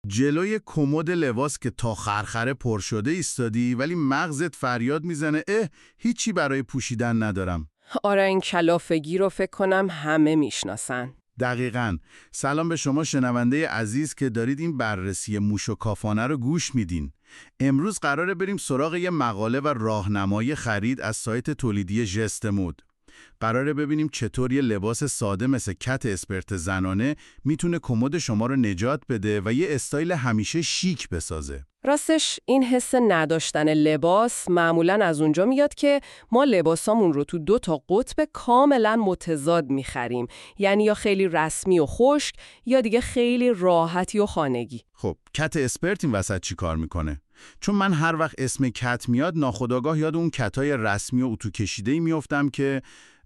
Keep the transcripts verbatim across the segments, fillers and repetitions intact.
جلوی کمد لباس که تا خرخره پر شده ایستادی ولی مغزت فریاد میزنه اه هیچی برای پوشیدن ندارم. آره این کلافگی رو فکر کنم همه میشناسن. دقیقاً. سلام به شما شنونده عزیز که دارید این بررسی موشکافانه رو گوش میدین. امروز قراره بریم سراغ یه مقاله و راهنمای خرید از سایت تولیدی ژست مود. قراره ببینیم چطور یه لباس ساده مثل کت اسپرت زنانه میتونه کمد شما رو نجات بده و یه استایل همیشه شیک بسازه. راستش این حس نداشتن لباس معمولاً از اونجا میاد که ما لباسامون رو تو دو تا قطب کاملاً متضاد میخریم. یعنی یا خیلی رسمی و خشک یا دیگه خیلی راحتی و خانگی. خب کت اسپرت این وسط چی کار میکنه؟ چون من هر وقت اسم کت میاد ناخودآگاه یاد اون کتای رسمی و اتو کشیده‌ای میافتم که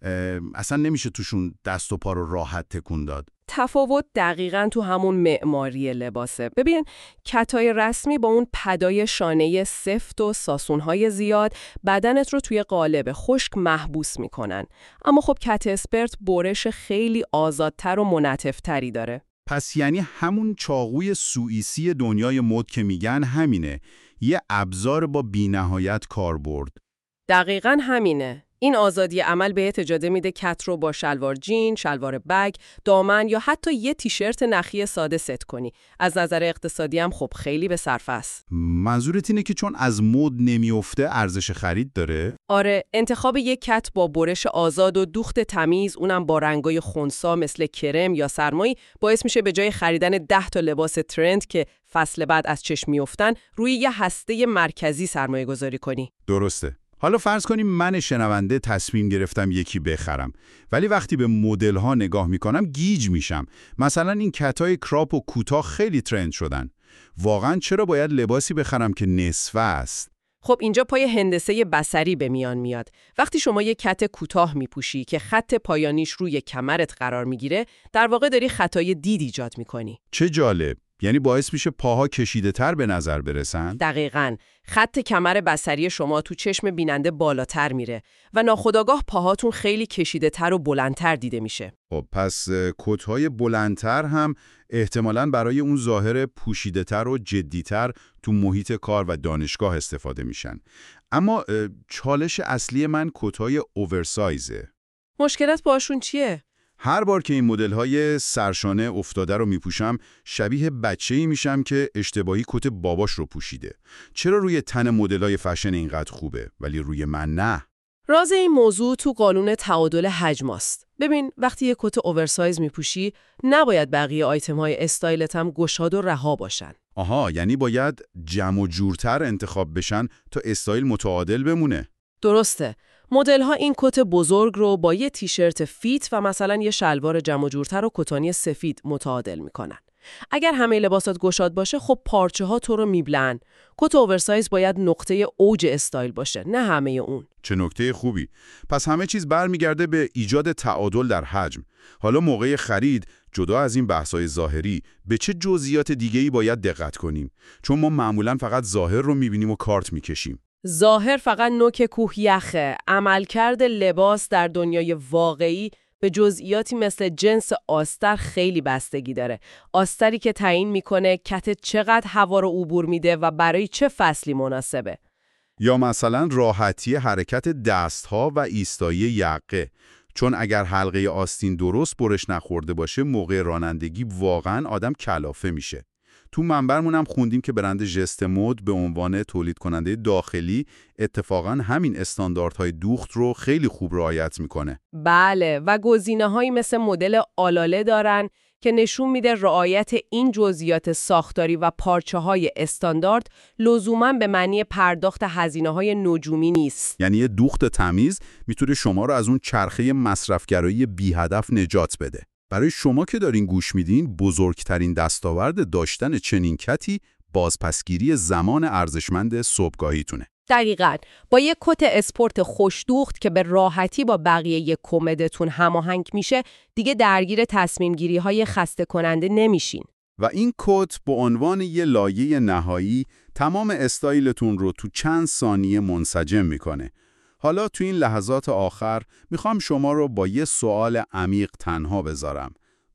اصلا نمیشه توشون دست و پا رو راحت تکون داد. تفاوت دقیقاً تو همون معماری لباسه. ببین کتای رسمی با اون پدای شانه سفت و ساسونهای زیاد بدنت رو توی قالب خشک محبوس میکنن. اما خب کت اسپرت برش خیلی آزادتر و منعطف‌تری داره. پس یعنی همون چاقوی سوئیسی دنیای مد که میگن همینه، یه ابزار با بی‌نهایت کاربرد. دقیقاً همینه. این آزادی عمل بهت اجازه میده کت رو با شلوار جین، شلوار بگ، دامن یا حتی یه تیشرت نخی ساده ست کنی. از نظر اقتصادی هم خب خیلی به صرفه است. منظورت اینه که چون از مد نمیفته ارزش خرید داره؟ آره، انتخاب یک کت با برش آزاد و دوخت تمیز، اونم با رنگای خنثی مثل کرم یا سرمایی، باعث میشه به جای خریدن ده تا لباس ترند که فصل بعد از چشم میافتن، روی یه هسته مرکزی سرمایه گذاری کنی. درسته. حالا فرض کنیم من شنونده تصمیم گرفتم یکی بخرم، ولی وقتی به مدل ها نگاه میکنم گیج میشم. مثلا این کتای کراپ و کوتاه خیلی ترند شدن. واقعا چرا باید لباسی بخرم که نصفه است؟ خب اینجا پای هندسه بصری به میان میاد. وقتی شما یک کت کوتاه میپوشی که خط پایانیش روی کمرت قرار میگیره، در واقع داری خطای دید ایجاد میکنی. چه جالب. یعنی باعث میشه پاها کشیده تر به نظر برسن؟ دقیقاً. خط کمر بصری شما تو چشم بیننده بالاتر میره و ناخودآگاه پاهاتون خیلی کشیده تر و بلندتر دیده میشه. خب پس کت‌های بلندتر هم احتمالاً برای اون ظاهر پوشیده تر و جدیتر تو محیط کار و دانشگاه استفاده میشن. اما چالش اصلی من کت‌های اوورسایزه. مشکلت باشون چیه؟ هر بار که این مدل‌های سرشانه افتاده رو میپوشم شبیه بچه‌ای میشم که اشتباهی کت باباش رو پوشیده. چرا روی تن مدل‌های فشن اینقدر خوبه ولی روی من نه؟ راز این موضوع تو قانون تعادل حجم است. ببین وقتی یک کت اوورسایز میپوشی نباید بقیه آیتم‌های استایلت هم گشاد و رها باشن. آها، یعنی باید جمع و جورتر انتخاب بشن تا استایل متعادل بمونه. درسته. مدل‌ها این کت بزرگ رو با یه تیشرت فیت و مثلا یه شلوار جمع و جورتر و کتانی سفید متعادل میکنن. اگر همه لباسات گشاد باشه خب پارچه ها تو رو میبلن. کت اوورسایز باید نقطه اوج استایل باشه، نه همه اون. چه نکته خوبی. پس همه چیز برمیگرده به ایجاد تعادل در حجم. حالا موقع خرید جدا از این بحث‌های ظاهری به چه جزئیات دیگه‌ای باید دقت کنیم؟ چون ما معمولاً فقط ظاهر رو میبینیم و کارت میکشیم. ظاهر فقط نوک کوه یخه. عملکرد لباس در دنیای واقعی به جزئیاتی مثل جنس آستر خیلی بستگی داره. آستری که تعیین میکنه کت چقدر هوا رو عبور میده و برای چه فصلی مناسبه. یا مثلا راحتی حرکت دستها و ایستایی یقه. چون اگر حلقه آستین درست برش نخورده باشه موقع رانندگی واقعا آدم کلافه میشه. تو منبرمون هم خوندیم که برند ژست مود به عنوان تولید کننده داخلی اتفاقاً همین استانداردهای دوخت رو خیلی خوب رعایت میکنه. بله، و گزینه‌هایی مثل مدل آلاله دارن که نشون میده رعایت این جزئیات ساختاری و پارچه‌های استاندارد لزوماً به معنی پرداخت هزینه‌های نجومی نیست. یعنی یه دوخت تمیز میتونه شما رو از اون چرخه مصرفگرایی بی هدف نجات بده. برای شما که دارین گوش میدین بزرگترین دستاورد داشتن چنین کتی بازپسگیری زمان ارزشمند صبحگاهیتونه. دقیقاً. با یک کت اسپورت خوش‌دوخت که به راحتی با بقیه یک کمدتون هماهنگ میشه دیگه درگیر تصمیم گیری های خسته کننده نمیشین. و این کت به عنوان یه لایه نهایی تمام استایلتون رو تو چند ثانیه منسجم میکنه. حالا تو این لحظات آخر میخوام شما رو با یه سوال عمیق تنها بذارم.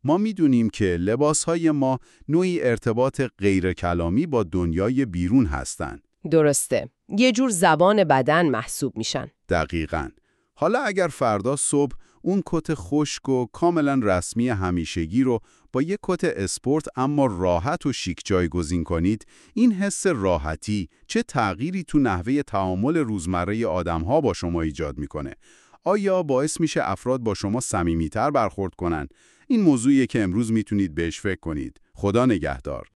ما میدونیم که لباسهای ما نوعی ارتباط غیر کلامی با دنیای بیرون هستن. درسته. یه جور زبان بدن محسوب میشن. دقیقاً. حالا اگر فردا صبح اون کت خشک و کاملا رسمی همیشگی رو با یک کت اسپورت اما راحت و شیک جایگزین کنید، این حس راحتی چه تغییری تو نحوه تعامل روزمره آدم‌ها با شما ایجاد میکنه؟ آیا باعث میشه افراد با شما صمیمیت‌تر برخورد کنن؟ این موضوعیه که امروز میتونید بهش فکر کنید. خدا نگهدار.